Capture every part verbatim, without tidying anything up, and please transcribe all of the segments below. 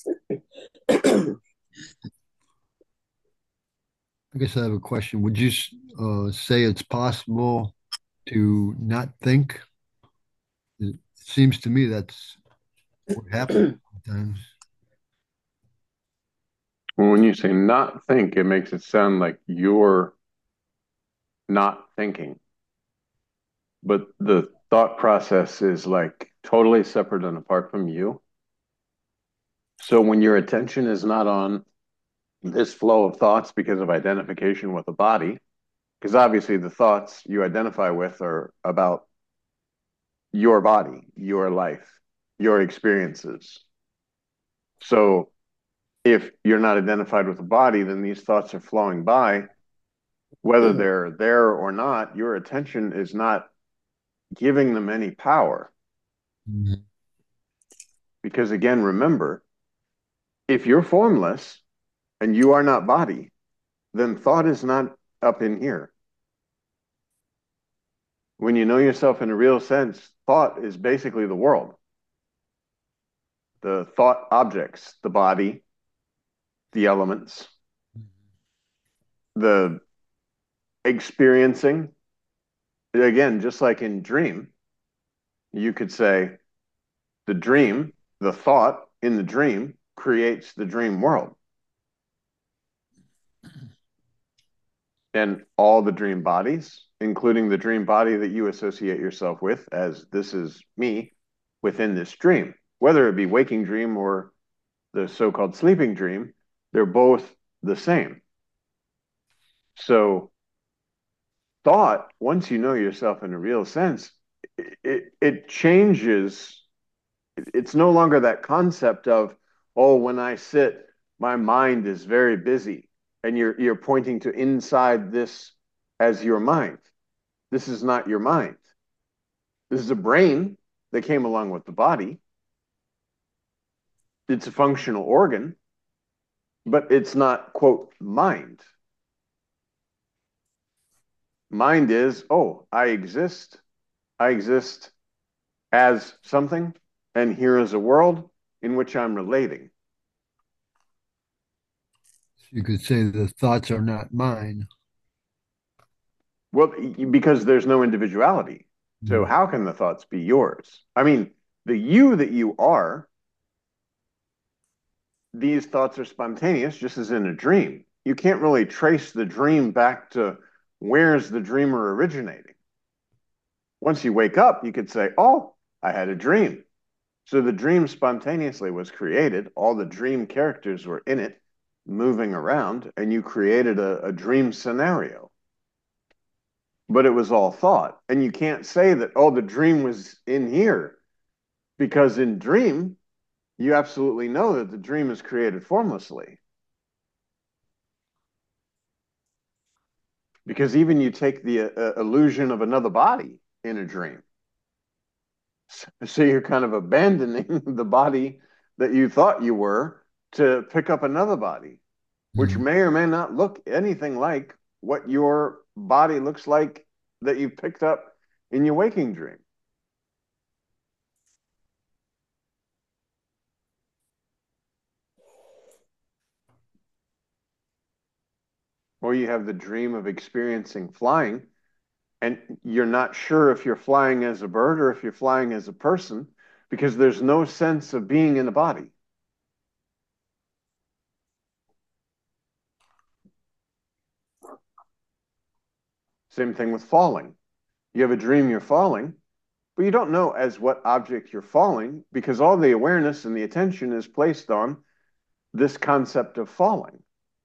I guess I have a question. Would you uh, say it's possible to not think? It seems to me that's what happens sometimes. Well, when you say not think, it makes it sound like you're not thinking, but the thought process is like totally separate and apart from you. So when your attention is not on this flow of thoughts because of identification with the body, because obviously the thoughts you identify with are about your body, your life, your experiences. So if you're not identified with the body, then these thoughts are flowing by, whether they're there or not, your attention is not giving them any power. Mhm. Because again, remember, if you're formless and you are not body, then thought is not up in here. When you know yourself in a real sense, thought is basically the world, the thought objects, the body, the elements, the experiencing. Again, just like in dream, you could say the dream, the thought in the dream creates the dream world. And all the dream bodies, including the dream body that you associate yourself with as this is me within this dream, whether it be waking dream or the so-called sleeping dream, they're both the same. So thought, once you know yourself in a real sense, it, it changes. It's no longer that concept of, oh, when I sit, my mind is very busy. And you're you're pointing to inside this as your mind. This is not your mind. This is a brain that came along with the body. It's a functional organ, but it's not, quote, mind. Mind is, oh, I exist. I exist as something, and here is a world in which I'm relating. You could say the thoughts are not mine. Well, because there's no individuality. So Mm. how can the thoughts be yours? I mean, the you that you are, these thoughts are spontaneous, just as in a dream. You can't really trace the dream back to where's the dreamer originating. Once you wake up, you could say, oh, I had a dream. So the dream spontaneously was created. All the dream characters were in it, moving around, and you created a, a dream scenario. But it was all thought. And you can't say that, oh, the dream was in here, because in dream, you absolutely know that the dream is created formlessly. Because even you take the uh, illusion of another body in a dream. So you're kind of abandoning the body that you thought you were to pick up another body, which Mm. may or may not look anything like what your body looks like that you picked up in your waking dream. Or you have the dream of experiencing flying, and you're not sure if you're flying as a bird or if you're flying as a person because there's no sense of being in a body. Same thing with falling. You have a dream you're falling, but you don't know as what object you're falling because all the awareness and the attention is placed on this concept of falling.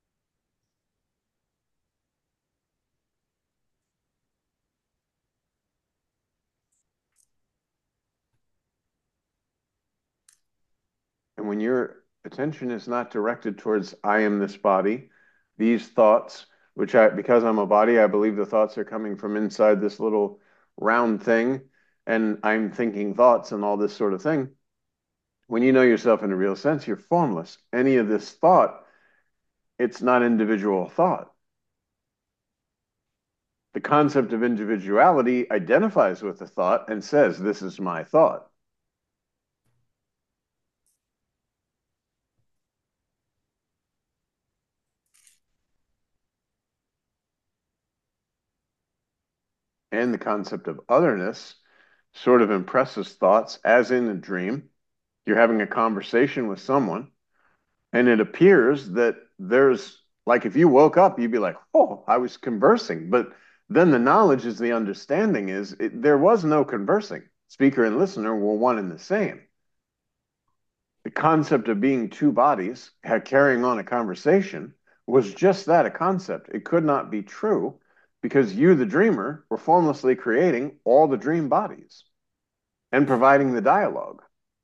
And when your attention is not directed towards, I am this body, these thoughts, which I, because I'm a body, I believe the thoughts are coming from inside this little round thing, and I'm thinking thoughts and all this sort of thing. When you know yourself in a real sense, you're formless. Any of this thought, it's not individual thought. The concept of individuality identifies with the thought and says, this is my thought. and the concept of otherness sort of impresses thoughts, as in a dream. You're having a conversation with someone, and it appears that there's, like, if you woke up, you'd be like, oh, I was conversing. But then the knowledge is the understanding is it, there was no conversing. Speaker and listener were one and the same. The concept of being two bodies, carrying on a conversation, was just that, a concept. It could not be true because you, the dreamer, were formlessly creating all the dream bodies and providing the dialogue.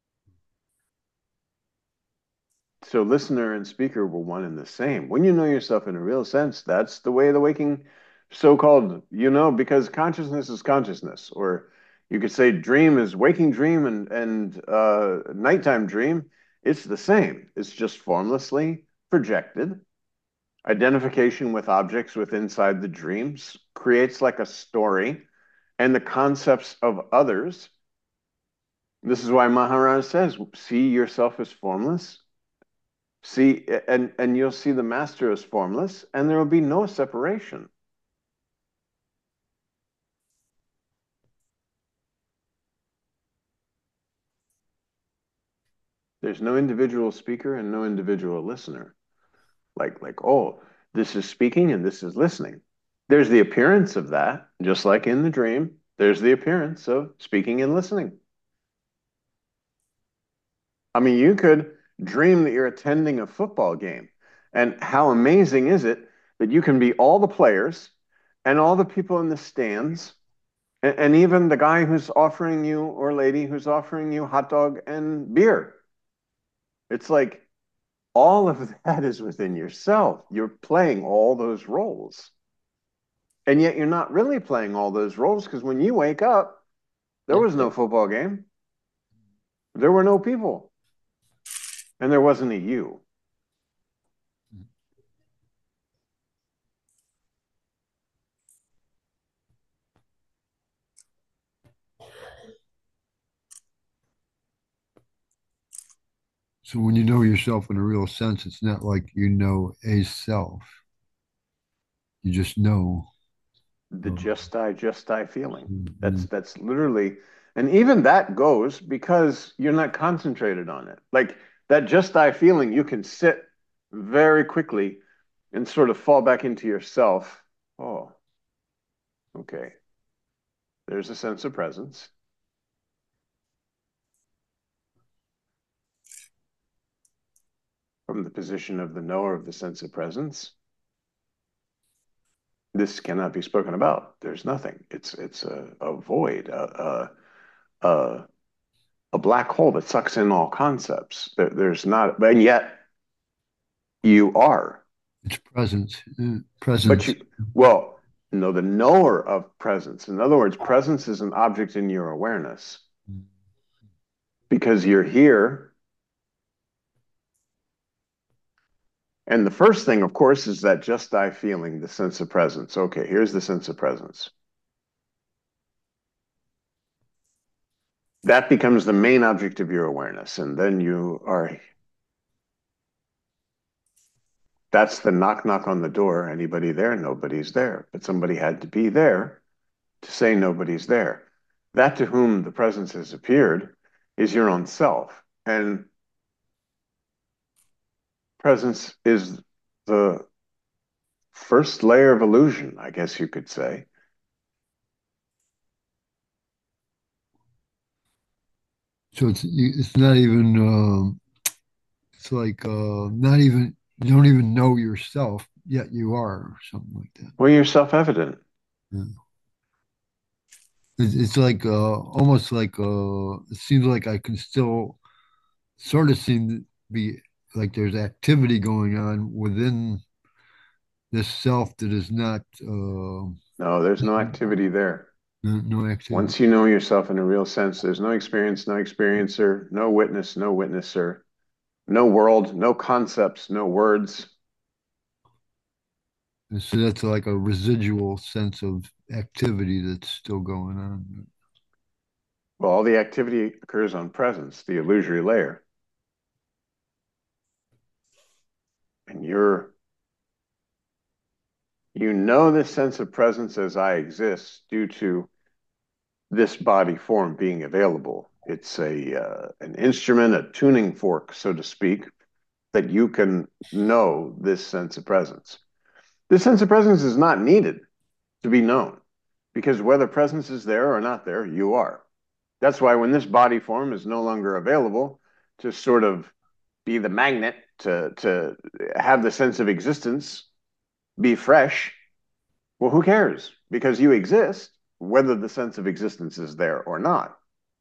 So listener and speaker were one and the same. When you know yourself in a real sense, that's the way the waking so-called, you know, because consciousness is consciousness. Or you could say dream is waking dream and, and uh, nighttime dream. It's the same. It's just formlessly projected. Identification with objects within inside the dreams creates like a story, and the concepts of others. This is why Maharaj says, see yourself as formless. See, and, and you'll see the master as formless, and there will be no separation. There's no individual speaker and no individual listener. Like, like, oh, this is speaking and this is listening. There's the appearance of that, just like in the dream, there's the appearance of speaking and listening. I mean, you could dream that you're attending a football game. And how amazing is it that you can be all the players and all the people in the stands and, and even the guy who's offering you, or lady who's offering you hot dog and beer. It's like all of that is within yourself. You're playing all those roles. And yet you're not really playing all those roles because when you wake up, there was no football game. There were no people. And there wasn't a you. So when you know yourself in a real sense, it's not like you know a self. You just know. The Uh, just I, just I feeling. That's mhm. that's literally, and even that goes because you're not concentrated on it. Like that just I feeling, you can sit very quickly and sort of fall back into yourself. Oh, okay. There's a sense of presence. From the position of the knower of the sense of presence, this cannot be spoken about. There's nothing. It's it's a, a void, a, a, a a black hole that sucks in all concepts. There, there's not, and yet you are. It's presence. Uh, But presence. you, well, no, the knower of presence. In other words, presence is an object in your awareness because you're here. And the first thing, of course, is that just I feeling, the sense of presence. Okay, here's the sense of presence. That becomes the main object of your awareness. And then you are, that's the knock, knock on the door. Anybody there? Nobody's there. But somebody had to be there to say nobody's there. That to whom the presence has appeared is your own self. And presence is the first layer of illusion, I guess you could say. So it's it's not even um, it's like uh, not even you don't even know yourself yet you are or something like that. Well, you're self-evident. Yeah. It's, it's like uh, almost like uh, it seems like I can still sort of seem to be like there's activity going on within this self that is not uh, No, there's no activity there. no, no activity. Once you know yourself in a real sense, there's no experience, no experiencer, no witness, no witnesser, no world, no concepts, no words. And so that's like a residual sense of activity that's still going on. Well, all the activity occurs on presence, the illusory layer. And you're You know this sense of presence as I exist due to this body form being available. It's a uh, an instrument, a tuning fork, so to speak, that you can know this sense of presence. This sense of presence is not needed to be known because whether presence is there or not there, you are. That's why when this body form is no longer available to sort of be the magnet to to have the sense of existence be fresh, well, who cares? Because you exist, whether the sense of existence is there or not.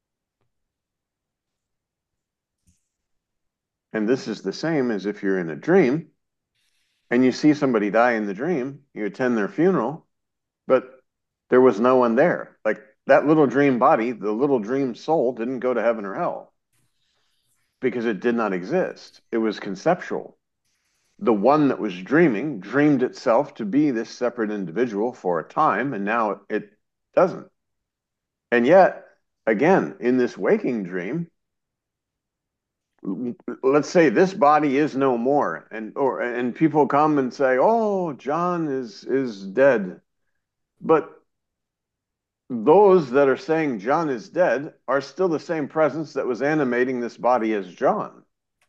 And this is the same as if you're in a dream and you see somebody die in the dream, you attend their funeral, but there was no one there. Like that little dream body, the little dream soul didn't go to heaven or hell because it did not exist. It was conceptual. The one that was dreaming dreamed itself to be this separate individual for a time, and now it doesn't. And yet, again, in this waking dream, let's say this body is no more, and or and people come and say, "Oh, John is is dead," but those that are saying John is dead are still the same presence that was animating this body as John.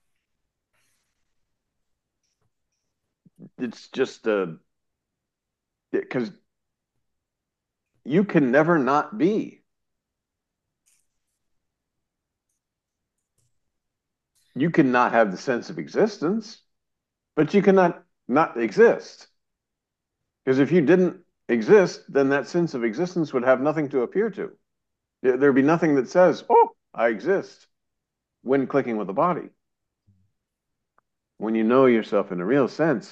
It's just a because you can never not be. You cannot have the sense of existence, but you cannot not exist. Because if you didn't exist, then that sense of existence would have nothing to appear to. There'd be nothing that says, "Oh, I exist," when clicking with the body. When you know yourself in a real sense,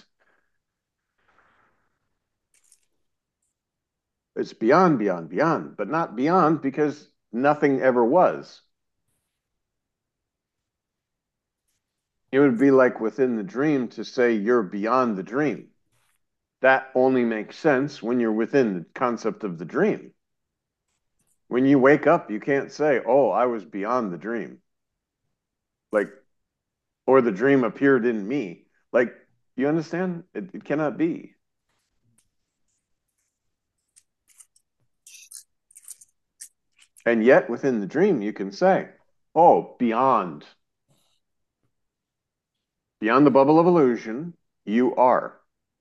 it's beyond, beyond, beyond, but not beyond because nothing ever was. It would be like within the dream to say you're beyond the dream. That only makes sense when you're within the concept of the dream. When you wake up, you can't say, "Oh, I was beyond the dream." Like, or the dream appeared in me. Like, you understand? It, it cannot be. And yet, within the dream, you can say, "Oh, beyond, beyond the bubble of illusion, you are."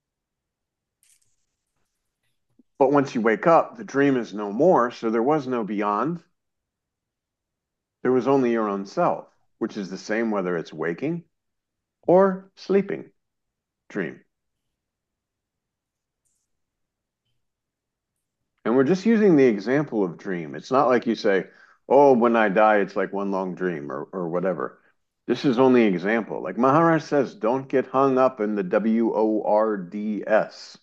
But once you wake up, the dream is no more, so there was no beyond. There was only your own self, which is the same whether it's waking or sleeping dream. And we're just using the example of dream. It's not like you say, "Oh, when I die, it's like one long dream," or, or whatever. This is only example. Like Maharaj says, don't get hung up in the W O R D S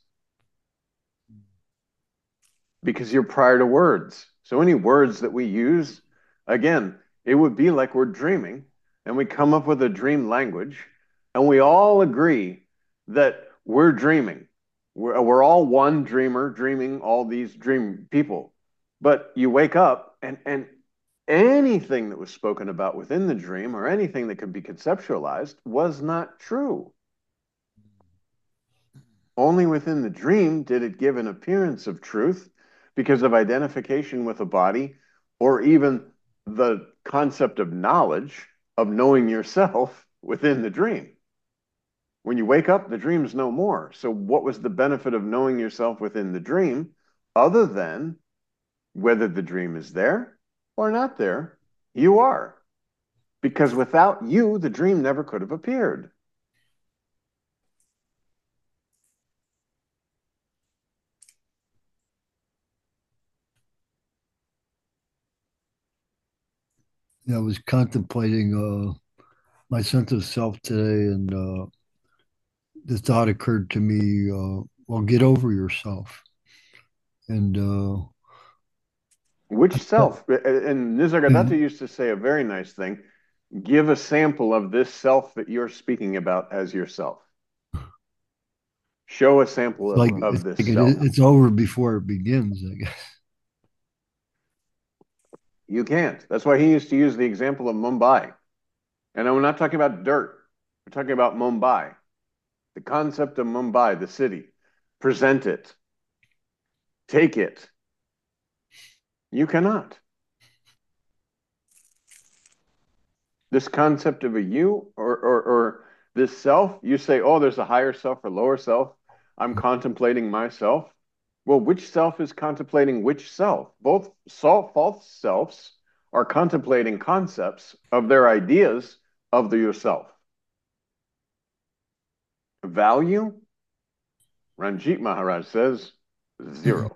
because you're prior to words. So any words that we use, again, it would be like we're dreaming and we come up with a dream language and we all agree that we're dreaming. We're, we're all one dreamer dreaming all these dream people. But you wake up and, and anything that was spoken about within the dream or anything that could be conceptualized was not true. Only within the dream did it give an appearance of truth because of identification with a body or even the concept of knowledge of knowing yourself within the dream. When you wake up, the dream's no more. So what was the benefit of knowing yourself within the dream other than whether the dream is there or not there? You are. Because without you, the dream never could have appeared. Yeah, I was contemplating uh, my sense of self today, and uh, the thought occurred to me, uh, well, get over yourself. And uh, Which self? And Nisargadatta and used to say a very nice thing. Give a sample of this self that you're speaking about as yourself. Show a sample it's of, like of it's this like it, self. it's over before it begins, I guess. You can't. That's why he used to use the example of Mumbai. And I'm not talking about dirt. We're talking about Mumbai, the concept of Mumbai, the city. present it, take it. You cannot. This concept of a you or, or, or this self, you say, oh, there's a higher self or lower self. I'm contemplating myself. Well, which self is contemplating which self? Both self, false selves are contemplating concepts of their ideas of the yourself. Value, Ranjit Maharaj says, zero.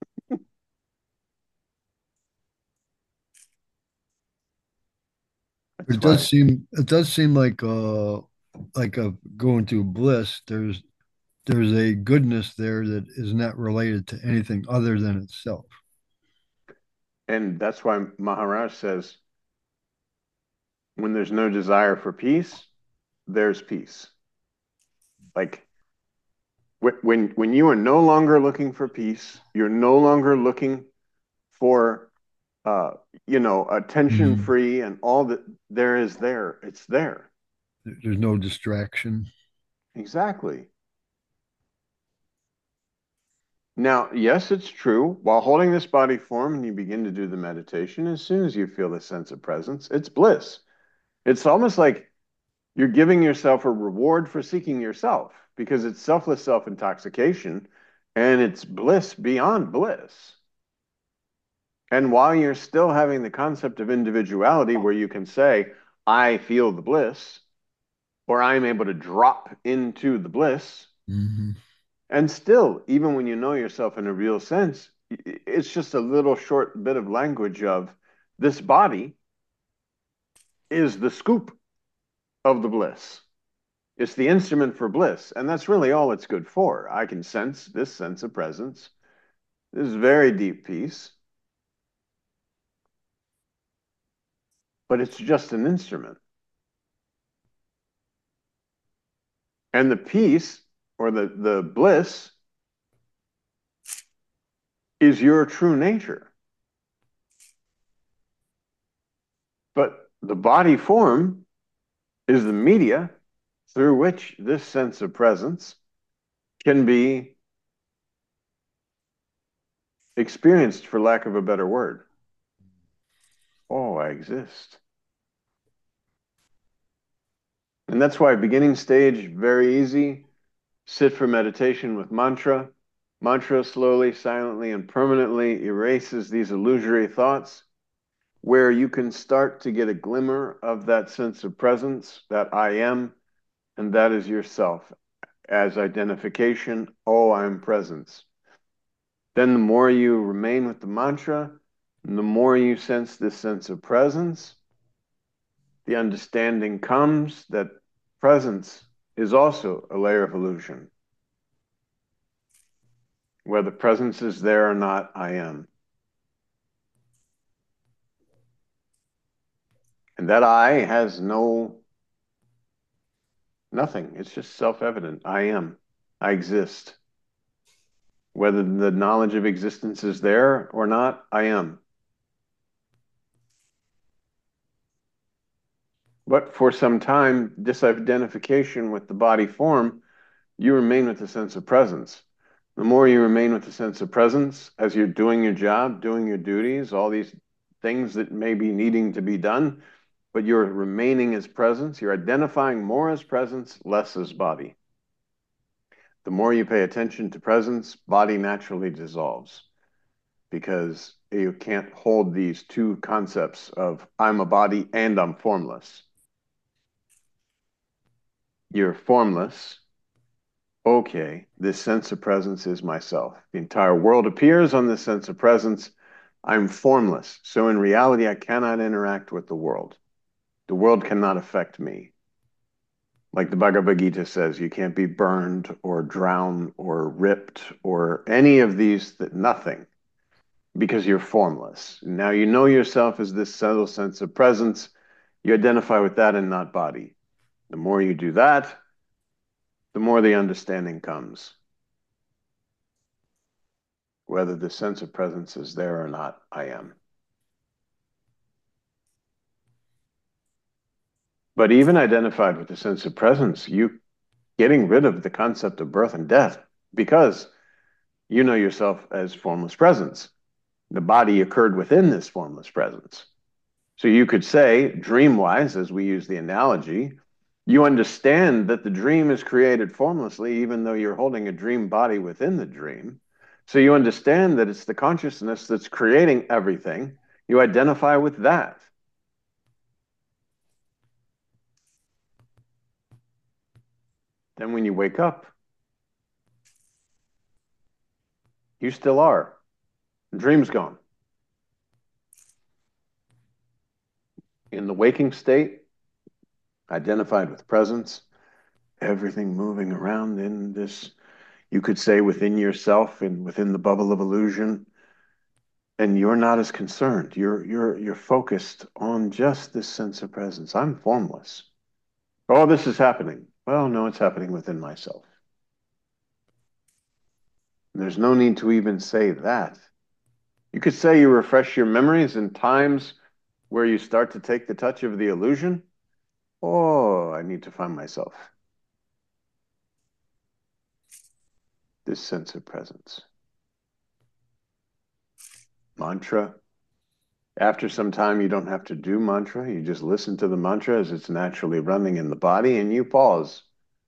That's It does why. seem it does seem like uh like a going to bliss. There's there's a goodness there that is not related to anything other than itself. And that's why Maharaj says, when there's no desire for peace, there's peace. Like when when you are no longer looking for peace, you're no longer looking for uh, you know, attention Mhm. free and all that there is there. It's there. There's no distraction. Exactly. Now, yes, it's true. While holding this body form and you begin to do the meditation, as soon as you feel the sense of presence, it's bliss. It's almost like you're giving yourself a reward for seeking yourself because it's selfless self intoxication and it's bliss beyond bliss. And while you're still having the concept of individuality where you can say, I feel the bliss, or I'm able to drop into the bliss, Hmm. and still, even when you know yourself in a real sense, it's just a little short bit of language of this body is the scoop of the bliss. It's the instrument for bliss. And that's really all it's good for. I can sense this sense of presence, this very deep peace, but it's just an instrument. And the peace or the, the bliss is your true nature. But the body form is the media through which this sense of presence can be experienced, for lack of a better word. Oh, I exist. And that's why beginning stage, very easy. Sit for meditation with mantra. Mantra slowly, silently, and permanently erases these illusory thoughts where you can start to get a glimmer of that sense of presence, that I am, and that is yourself as identification. Oh, I'm presence. Then the more you remain with the mantra, the more you sense this sense of presence, the understanding comes that presence is also a layer of illusion. Whether presence is there or not, I am. And that I has no, nothing. It's just self-evident. I am. I exist. Whether the knowledge of existence is there or not, I am. But for some time, disidentification with the body form, you remain with the sense of presence. The more you remain with the sense of presence as you're doing your job, doing your duties, all these things that may be needing to be done, but you're remaining as presence, you're identifying more as presence, less as body. The more you pay attention to presence, body naturally dissolves because you can't hold these two concepts of I'm a body and I'm formless. You're formless. Okay, this sense of presence is myself. The entire world appears on this sense of presence. I'm formless. So in reality, I cannot interact with the world. The world cannot affect me. Like the Bhagavad Gita says, you can't be burned or drowned or ripped or any of these, that nothing, because you're formless. Now you know yourself as this subtle sense of presence. You identify with that and not body. The more you do that, the more the understanding comes. Whether the sense of presence is there or not, I am. But even identified with the sense of presence, you getting rid of the concept of birth and death, because You know yourself as formless presence. The body occurred within this formless presence. So you could say, dream-wise, as we use the analogy, you understand that the dream is created formlessly, even though you're holding a dream body within the dream. So you understand that it's the consciousness that's creating everything. You identify with that. Then when you wake up, you still are. The dream's gone. In the waking state, identified with presence, everything moving around in this, you could say, within yourself and within the bubble of illusion, and you're not as concerned. You're you're you're focused on just this sense of presence. I'm formless. Oh, this is happening. Well, no, it's happening within myself. And there's no need to even say that. You could say you refresh your memories in times where you start to take the touch of the illusion. Oh, I need to find myself. This sense of presence. Mantra. After some time, you don't have to do mantra. You just listen to the mantra as it's naturally running in the body, and you pause.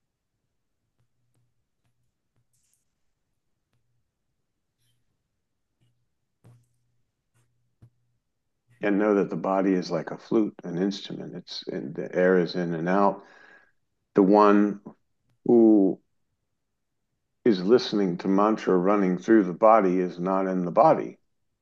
And know that the body is like a flute, an instrument. It's and the air is in and out. The one who is listening to mantra running through the body is not in the body.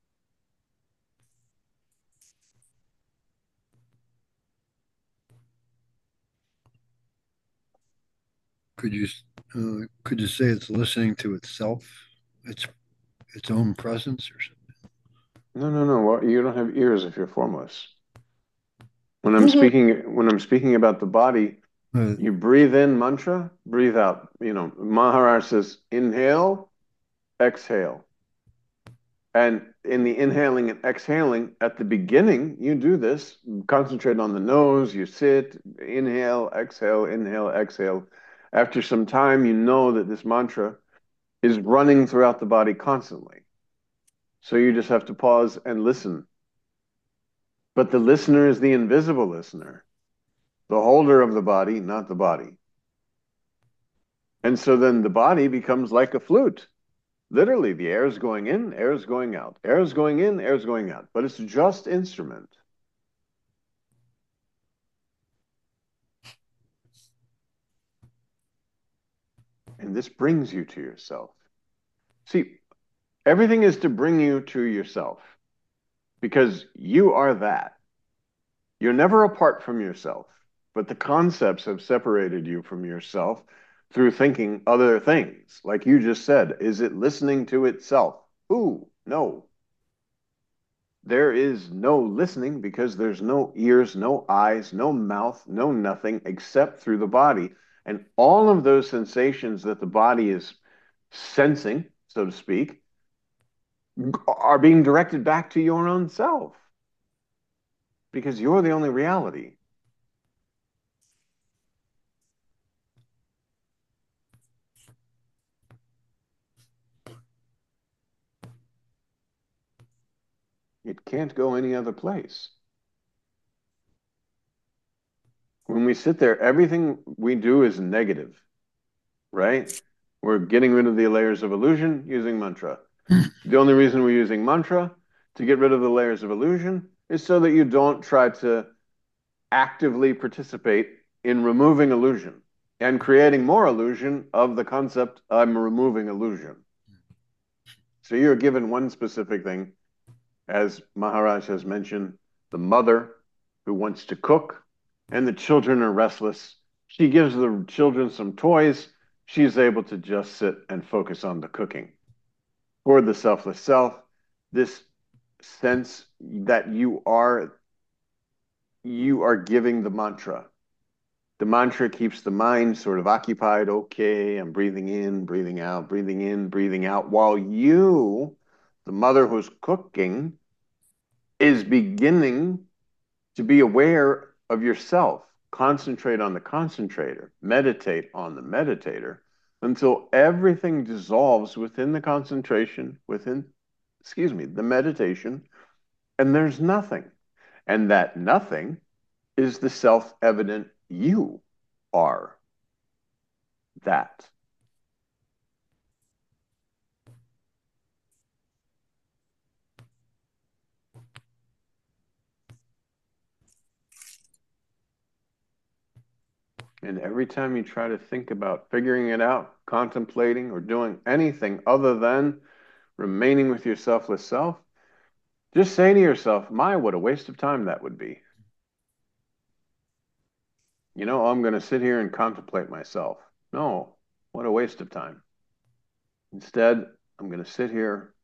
Could you uh, could you say it's listening to itself, its its own presence, or something? No, no, no. Well, you don't have ears if you're formless. When I'm speaking, when I'm speaking about the body, Uh, you breathe in mantra, breathe out. You know, Maharaj says, inhale, exhale. And in the inhaling and exhaling, at the beginning, you do this, concentrate on the nose, you sit, inhale, exhale, inhale, exhale. After some time, you know that this mantra is running throughout the body constantly. So you just have to pause and listen. But the listener is the invisible listener, the holder of the body, not the body. And so then the body becomes like a flute. Literally, the air is going in, air is going out, air is going in, air is going out, but it's just instrument. And this brings you to yourself. See, everything is to bring you to yourself because you are that. You're never apart from yourself, but the concepts have separated you from yourself through thinking other things. Like you just said, is it listening to itself? Ooh, no. There is no listening because there's no ears, no eyes, no mouth, no nothing except through the body. And all of those sensations that the body is sensing, so to speak, are being directed back to your own self because you're the only reality. It can't go any other place. When we sit there, everything we do is negative, right? We're getting rid of the layers of illusion using mantra. The only reason we're using mantra to get rid of the layers of illusion is so that you don't try to actively participate in removing illusion and creating more illusion of the concept I'm removing illusion. So you're given one specific thing, as Maharaj has mentioned, the mother who wants to cook and the children are restless. She gives the children some toys. She's able to just sit and focus on the cooking. For the selfless self, this sense that you are you are giving the mantra. The mantra keeps the mind sort of occupied. Okay, I'm breathing in, breathing out, breathing in, breathing out, while you, the mother who's cooking, is beginning to be aware of yourself. Concentrate on the concentrator, meditate on the meditator, until everything dissolves within the concentration, within, excuse me, the meditation, and there's nothing. And that nothing is the self-evident you are that. And every time you try to think about figuring it out, contemplating, or doing anything other than remaining with your selfless self, just say to yourself, my, what a waste of time that would be. You know, I'm going to sit here and contemplate myself. No, what a waste of time. Instead, I'm going to sit here,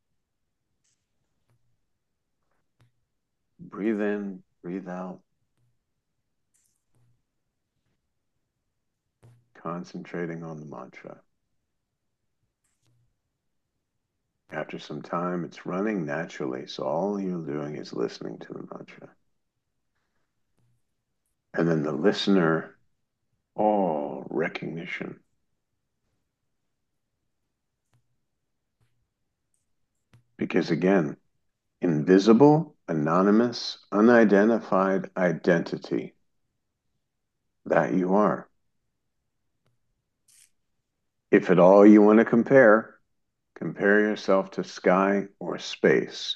breathe in, breathe out, concentrating on the mantra. After some time, it's running naturally, so all you're doing is listening to the mantra. And then the listener, oh, recognition. Because again, invisible, anonymous, unidentified identity that you are. If at all you want to compare, compare yourself to sky or space.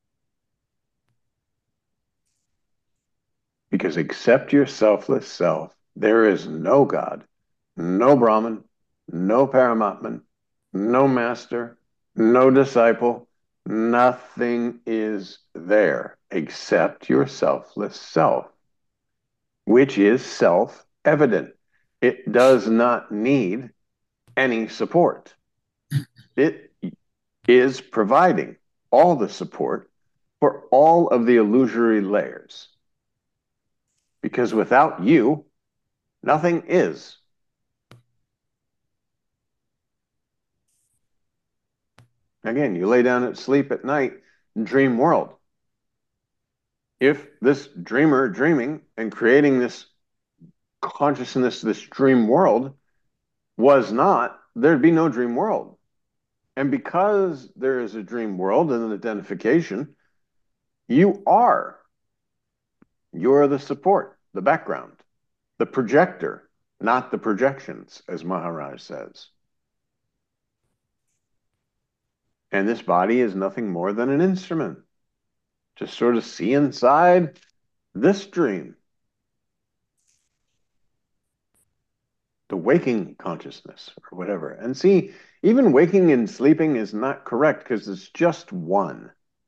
Because except your selfless self, there is no God, no Brahman, no Paramatman, no master, no disciple. Nothing is there except your selfless self, which is self-evident. It does not need any support. It is providing all the support for all of the illusory layers. Because without you, nothing is. Again, you lay down at sleep at night, dream world. If this dreamer dreaming and creating this consciousness, this dream world, was not, there'd be no dream world. And because there is a dream world and an identification, you are. You're the support, the background, the projector, not the projections, as Maharaj says. And this body is nothing more than an instrument to sort of see inside this dream, the waking consciousness or whatever. And see, even waking and sleeping is not correct because it's just one.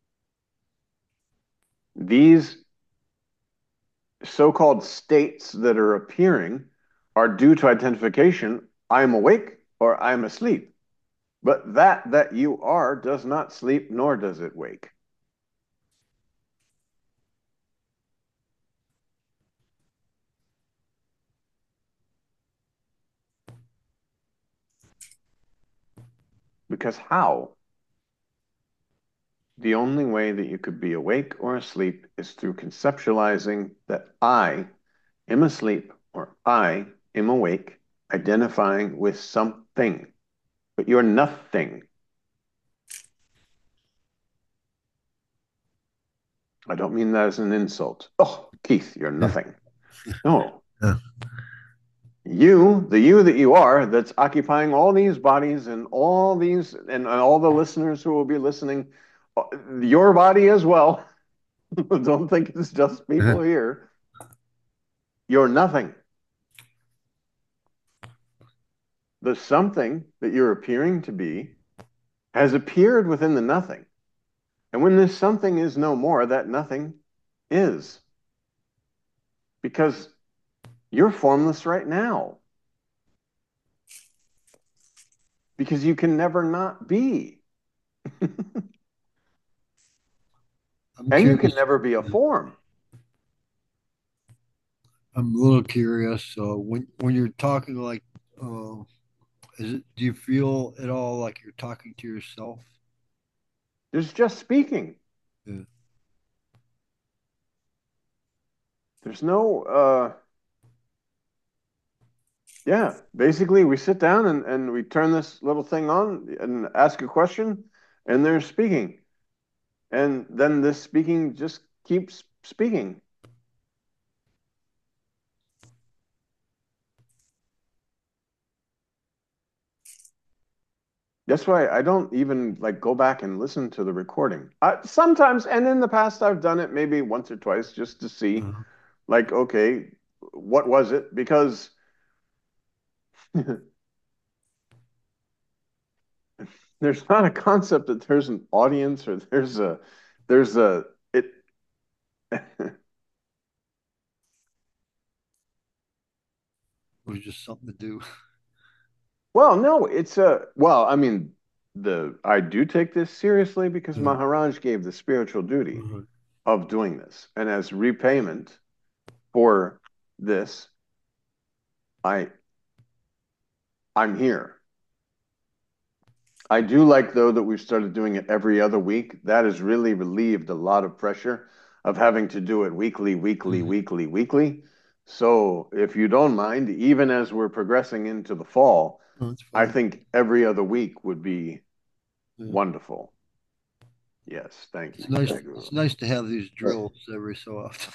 These so-called states that are appearing are due to identification. I'm awake or I'm asleep. But that that you are does not sleep, nor does it wake. Because how? The only way that you could be awake or asleep is through conceptualizing that I am asleep or I am awake, identifying with something, but you're nothing. I don't mean that as an insult. Oh, Keith, you're nothing. No. Yeah. You, the you that you are, that's occupying all these bodies and all these, and all the listeners who will be listening, your body as well. Don't think it's just people here. You're nothing. The something that you're appearing to be has appeared within the nothing. And when this something is no more, that nothing is. Because you're formless right now. Because you can never not be. I'm And you curious. can never be a form. I'm a little curious. Uh, when when you're talking like, uh, is it? Do you feel at all like you're talking to yourself? There's just speaking. Yeah. There's no uh Yeah, basically we sit down and, and we turn this little thing on and ask a question, and they're speaking. And then this speaking just keeps speaking. That's why I don't even like go back and listen to the recording. I, sometimes, and in the past, I've done it maybe once or twice just to see, Uh, like, okay, what was it? Because there's not a concept that there's an audience or there's a there's a it. it was just something to do. Well, no, it's a well, I mean, the I do take this seriously because Uh, Maharaj gave the spiritual duty uh, of doing this. And as repayment for this, I I'm here. I do like though that we've started doing it every other week. That has really relieved a lot of pressure of having to do it weekly, weekly, uh, weekly, weekly. So if you don't mind, even as we're progressing into the fall, oh, it's I fine. think every other week would be Yeah. wonderful. Yes, thank It's you, nice. Jaguru. It's nice to have these drills every so often.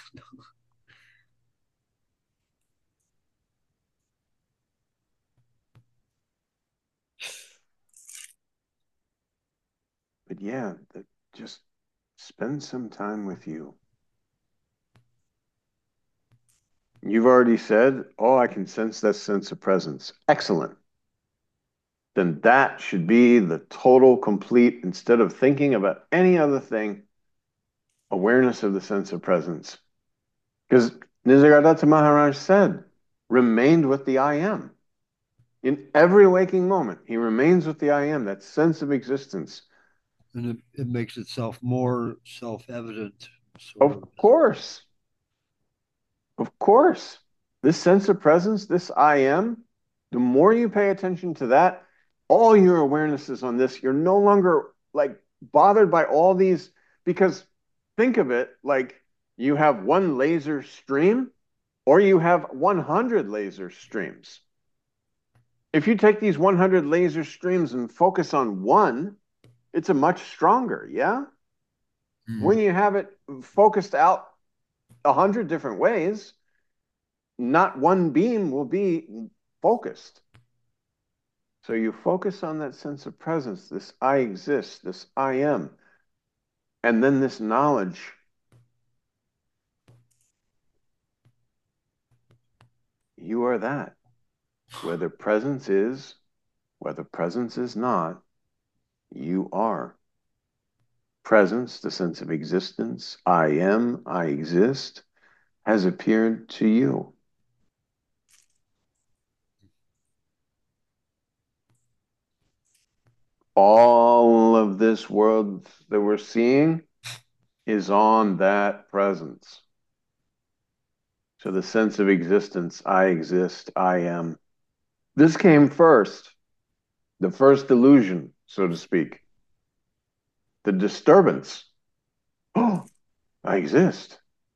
But yeah, the, just spend some time with you. You've already said, oh, I can sense that sense of presence. Excellent. Then that should be the total, complete, instead of thinking about any other thing, awareness of the sense of presence. Because Nisargadatta Maharaj said, remained with the I am. In every waking moment, he remains with the I am, that sense of existence. And it, it makes itself more self-evident, sort Of of. course, of course, this sense of presence, this I am, the more you pay attention to that, all your awareness is on this. You're no longer like bothered by all these, because think of it like you have one laser stream or you have one hundred laser streams. If you take these one hundred laser streams and focus on one, it's a much stronger, yeah? When Mm. you have it focused out a hundred different ways, not one beam will be focused. So you focus on that sense of presence, this I exist, this I am, and then this knowledge. You are that. Whether presence is, whether presence is not, you are. Presence, the sense of existence, I am, I exist, has appeared to you. All of this world that we're seeing is on that presence. So the sense of existence, I exist, I am. This came first, the first illusion, so to speak, the disturbance. Oh, I exist.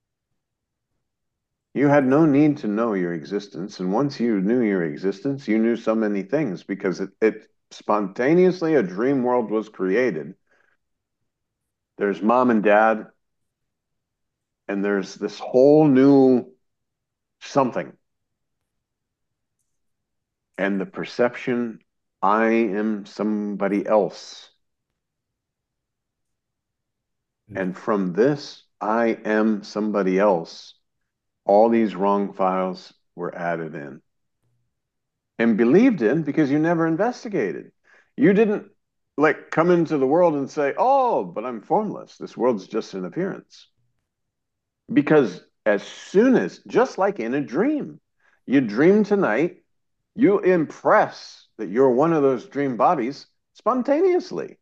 You had no need to know your existence. And once you knew your existence, you knew so many things because it, it spontaneously, a dream world was created. There's mom and dad, and there's this whole new something. And the perception, I am somebody else. Yeah. And from this, I am somebody else, all these wrong files were added in and believed in because you never investigated. You didn't like come into the world and say, oh, but I'm formless. This world's just an appearance. Because as soon as, just like in a dream, you dream tonight, you impress that you're one of those dream bodies spontaneously.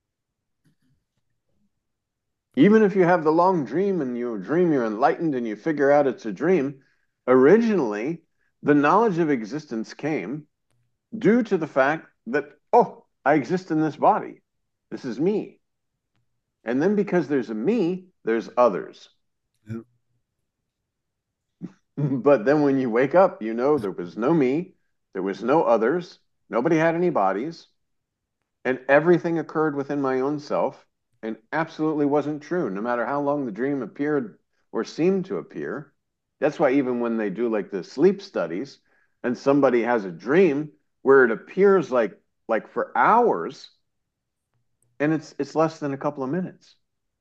Even if you have the long dream and you dream you're enlightened and you figure out it's a dream, originally the knowledge of existence came due to the fact that, oh, I exist in this body. This is me. And then because there's a me, there's others. Yeah. But then when you wake up, you know there was no me. There was no others. Nobody had any bodies. And everything occurred within my own self and absolutely wasn't true, no matter how long the dream appeared or seemed to appear. That's why even when they do like the sleep studies and somebody has a dream where it appears like like for hours and it's it's less than a couple of minutes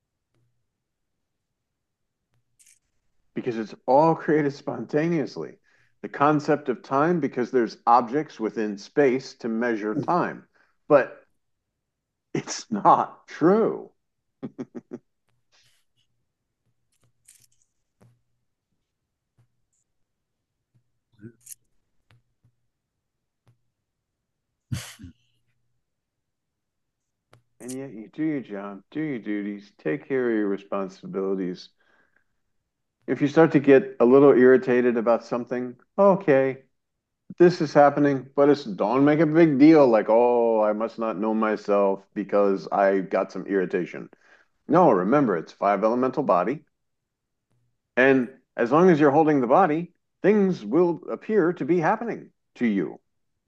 because it's all created spontaneously. The concept of time because there's objects within space to measure time. But it's not true. And yet you do your job, do your duties, take care of your responsibilities. If you start to get a little irritated about something, okay, this is happening, but it's don't make a big deal like, oh, I must not know myself because I got some irritation. No, remember, it's five elemental body. And as long as you're holding the body, things will appear to be happening to you.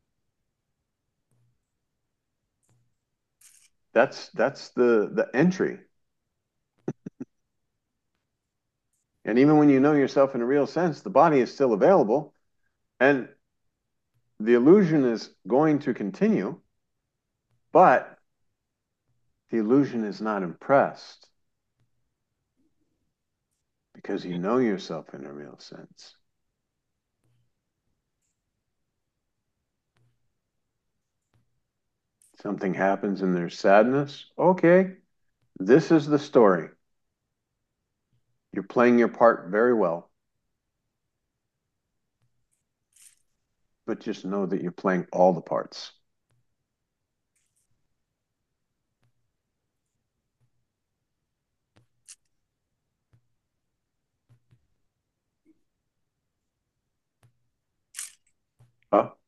That's that's the the entry. And even when you know yourself in a real sense, the body is still available. And the illusion is going to continue, but the illusion is not impressed because you know yourself in a real sense. Something happens and there's sadness. Okay, this is the story. You're playing your part very well, but just know that you're playing all the parts. Uh,